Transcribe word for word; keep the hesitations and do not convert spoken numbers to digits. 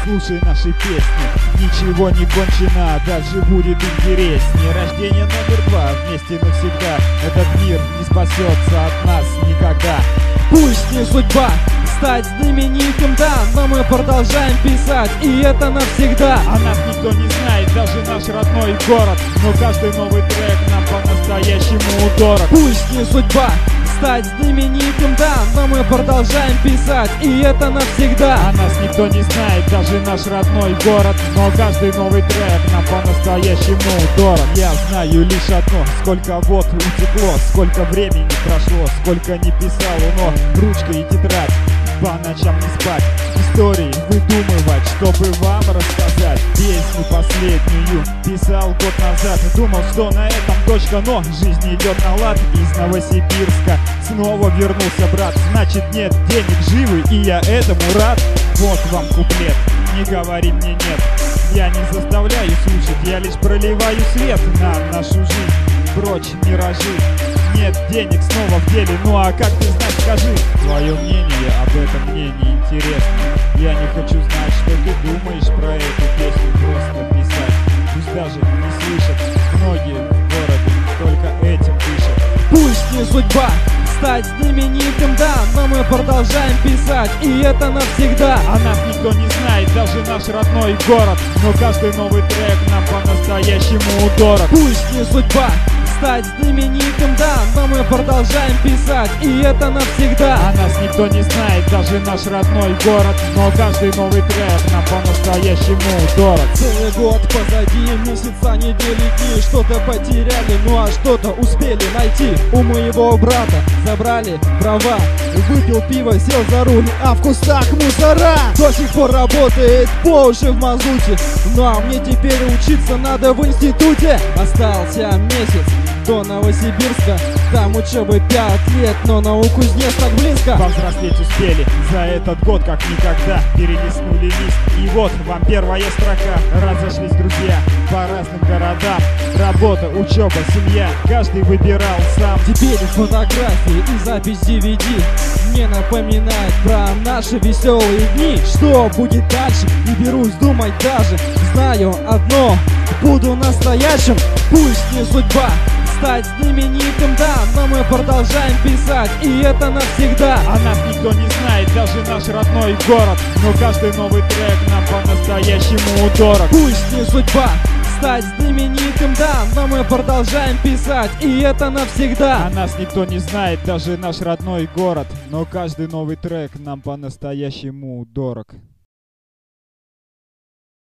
слушай наши песни. Ничего не кончено, дальше будет интереснее. Рождение номер два, вместе навсегда. Этот мир не спасется от нас никогда. Пусть не судьба стать знаменитым, да, но мы продолжаем писать, и это навсегда. О нас никто не знает, даже наш родной город, но каждый новый трек нам по-настоящему дорог. Пусть не судьба стать знаменитым, да, но мы продолжаем писать, и это навсегда. О нас никто не знает, даже наш родной город, но каждый новый трек нам по-настоящему дорог. Я знаю лишь одно, сколько вот утекло, сколько времени прошло, сколько не писал оно, ручка и тетрадь, по ночам не спать, истории выдумывать, чтобы вам рассказать. Песню последнюю писал год назад, думал, что на этом точка, но жизнь идет на лад. Из Новосибирска снова вернулся брат, значит нет денег, живы, и я этому рад. Вот вам куплет, не говори мне нет, я не заставляю слушать, я лишь проливаю свет на нашу жизнь, прочь миражи. Нет денег снова в деле, ну а как ты знать, скажи. Твое мнение об этом мне не интересно. Я не хочу знать, что ты думаешь про эту песню, просто писать. Пусть даже не слышат, многие в городе только этим дышат. Пусть не судьба стать знаменитым, да, но мы продолжаем писать, и это навсегда. О нас никто не знает, даже наш родной город, но каждый новый трек нам по-настоящему дорог. Пусть не судьба стать знаменитым, да, но мы продолжаем писать, и это навсегда. О нас никто не знает, даже наш родной город, но каждый новый трек нам по-настоящему дорог. Целый год позади, месяца, недели, дни, что-то потеряли, ну а что-то успели найти. У моего брата забрали права, выпил пиво, сел за руль, а в кустах мусора. До сих пор работает по уши в мазуте, ну а мне теперь учиться надо в институте. Остался месяц до Новосибирска, там учебы пять лет, но науку здесь так близко. Повзрослеть успели за этот год как никогда, перелистнули лист, и вот вам первая строка. Разошлись друзья по разным городам, работа, учеба, семья, каждый выбирал сам. Теперь фотографии и запись ди ви ди мне напоминает про наши веселые дни. Что будет дальше, не берусь думать даже, знаю одно, буду настоящим. Пусть не судьба стать знаменитым, да, но мы продолжаем писать, и это навсегда. О нас никто не знает, даже наш родной город, но каждый новый трек нам по-настоящему дорог. Пусть не судьба стать знаменитым, да, но мы продолжаем писать, и это навсегда. О нас никто не знает, даже наш родной город, но каждый новый трек нам по-настоящему дорог.